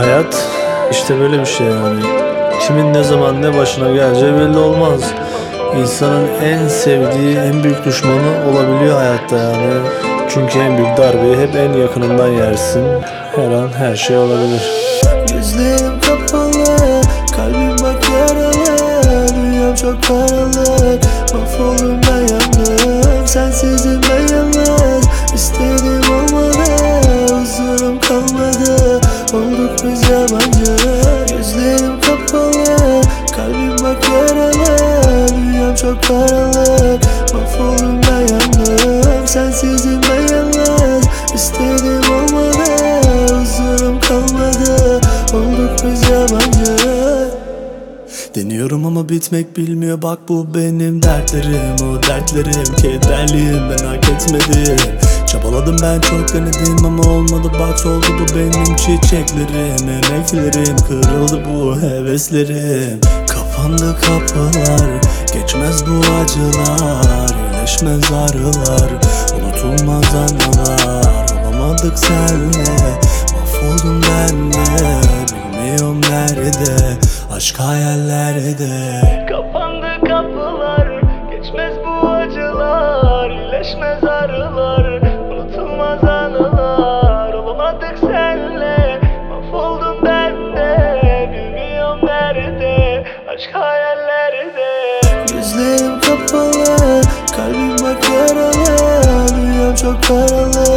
Hayat işte böyle bir şey yani. Kimin ne zaman ne başına geleceği belli olmaz. İnsanın en sevdiği, en büyük düşmanı olabiliyor hayatta yani. Çünkü en büyük darbeyi hep en yakınından yersin. Her an her şey olabilir. Gözlerim kapalı, kalbim bak yaralı. Dünyam çok karanlık, mahvoldum ben yandım. Sensizim ben yalnız, istediğim olmadı. Huzurum kalmadı, olduk biz yabancı. Gözlerim kapalı, kalbim bak yaralı. Dünyam çok karanlık, mahvoldum ben yandım. Sensizim ben yalnız, istediğim olmadı. Huzurum kalmadı, olduk biz yabancı. Deniyorum ama bitmek bilmiyor, bak bu benim dertlerim. O dertlerim kederliyim, ben hak etmedim. Çabaladım ben çok denedim ama olmadı, bak soldu bu benim çiçeklerim. Emeklerim kırıldı, bu heveslerim. Kapandı kapılar, geçmez bu acılar. İyileşmez ağrılar, unutulmaz anılar. Olamadık senle, mahvoldum ben de. Bilmiyorum nerede, aşk hayallerde. Kapandı kapılar, geçmez bu acılar. İyileşmez ağrılar, unutulmaz anılar. Olamadık senle, mahvoldum ben de. Bilmiyorum nerede, aşk hayallerde. Gözlerim kapalı, kalbim bak yaralı. Dünyam çok karanlık,